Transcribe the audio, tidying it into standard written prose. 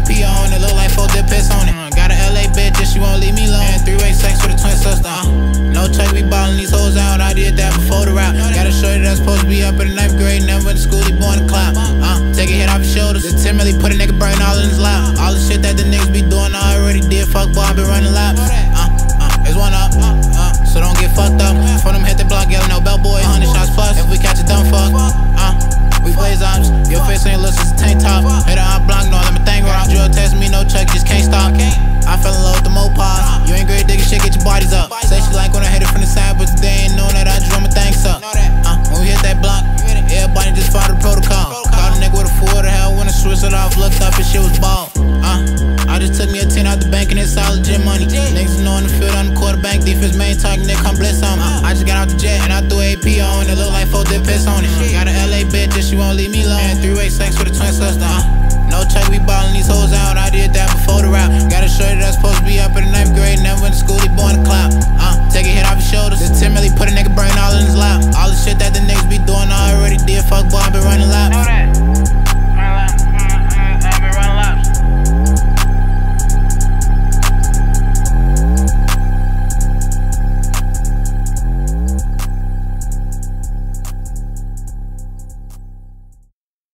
AP on it, look like 4 dip piss on it. Got a LA bitch and she won't leave me alone. And 3-way sex with a twin sister. No check, we ballin' these hoes out. I did that before the rap. Got a shorty that's supposed to be up in the 9th grade, never went to school, he born to clap. Take a hit off his shoulders. Just Timberly put a nigga brain all in his lap. All the shit that the niggas be doing, I already did. Fuck boy, I been running laps. It's one up, so don't get fucked up. For them hit the block, yelling no bellboy. 100 shots plus, if we catch a dumb fuck. We blaze ops, your face ain't loose as a tank top. Hit her on block, no, let me thang rock. Drill test me, no check, just can't stop. I fell in love with the Mopars. You ain't great digging shit, get your bodies up. Say she like when I hit it from the side, but today ain't knowing that I just run my things up. When we hit that block, everybody just follow the protocol. Caught a nigga with a 4 to hell when I switched it off. Looked up and shit was ball. I just took me a 10 out the bank and it's solid gym money. Niggas know in the field, on the quarterback, defense main talking, nigga come blitz on me. I just got out the jet and I threw AP on it, look like 4 dip piss on it. Got a LA bitch and she won't leave me alone. And 3-way sex with a twin sister. No check, we ballin' these hoes out. I did that before the rap. Got a shorty that's